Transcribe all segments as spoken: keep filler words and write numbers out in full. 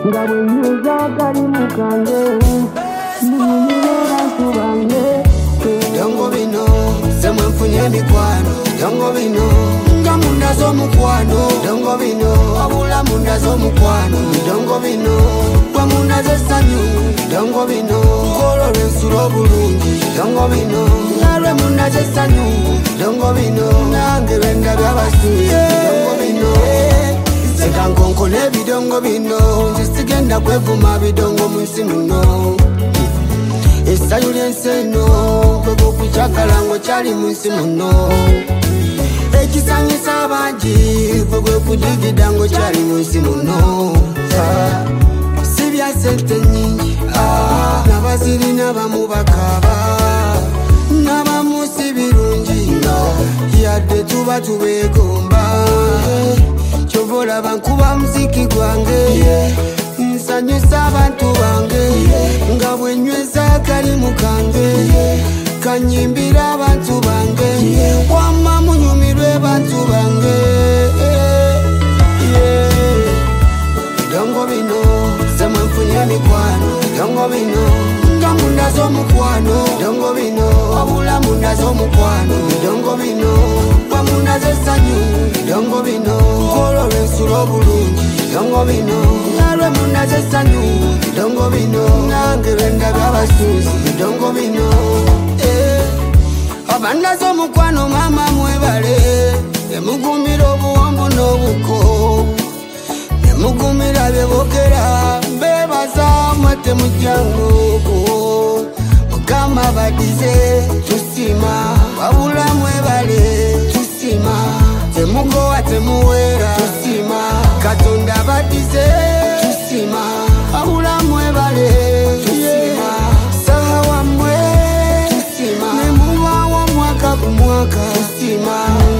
nga bwe nyuza akalimu kange ninyumire bantu bange bidongo bino semwe nfunye emikwano bidongo bino nga munda z'omukwano bidongo bino wabula munda z'omukwano bidongo bino gwe munda z'essanyu bidongo bino nkolo lw'ensula obulungi bidongo bino nalwe munda z'essanyu bidongo bino nange lwe ndabya abasuuzi bidongo bino seka nkonkole ebidongo bino nze sigenda kwevuma bidongo mu nsi muno essanyu ly'ensi eno gwe gwokukyagala ng'okyali mu nsi muno ekisanyusa abangi gwe gwe kudigida ng'okyali mu nsi muno si bya sente nnyingi n'abaziri n'abamu bakaaba n'abamu si birungi yadde tuba tubeegomba kyova olaba nkuba muziki gwange nsanyusa abantu bange nga bwe nyweza akalimu kange kanyimbira abantu bange wamma munyumirwe bantu bange bidongo bino semwe nfunye emikwano bidongo bino nga munda z'omukwano bidongo bino wabula munda z'omukwano bidongo bino gwe munda z'essanyu bidongo bino nkolo lw'ensula obulungi bidongo bino nalwe munda z'essanyu bidongo bino nange lwe ndabya abasuuzi bidongo bino abanda z'omukwano maama mwebale nemugumira obuwambu n'obuko nemugumira byebogera bebaza mwete mujjango mukama badize tusima wabula mwebale tusima temugowa temuwera tusima katonda badize tusima wabula mwebale tusima saha wamwe tusima nemubawo mwaka ku mwaka tusima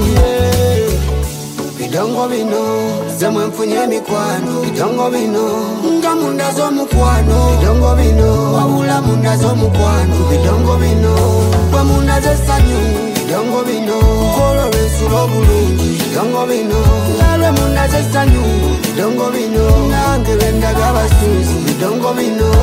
bidongo bino semwe nfunye emikwano bidongo bino nga munda z'omukwano bidongo bino wabula munda z'omukwano bidongo bino gwe munda z'essanyu bidongo bino nkolo lw'ensula obulungi bidongo bino nalwe munda z'essanyu bidongo bino nange lwe ndabya abasuuzi bidongo bino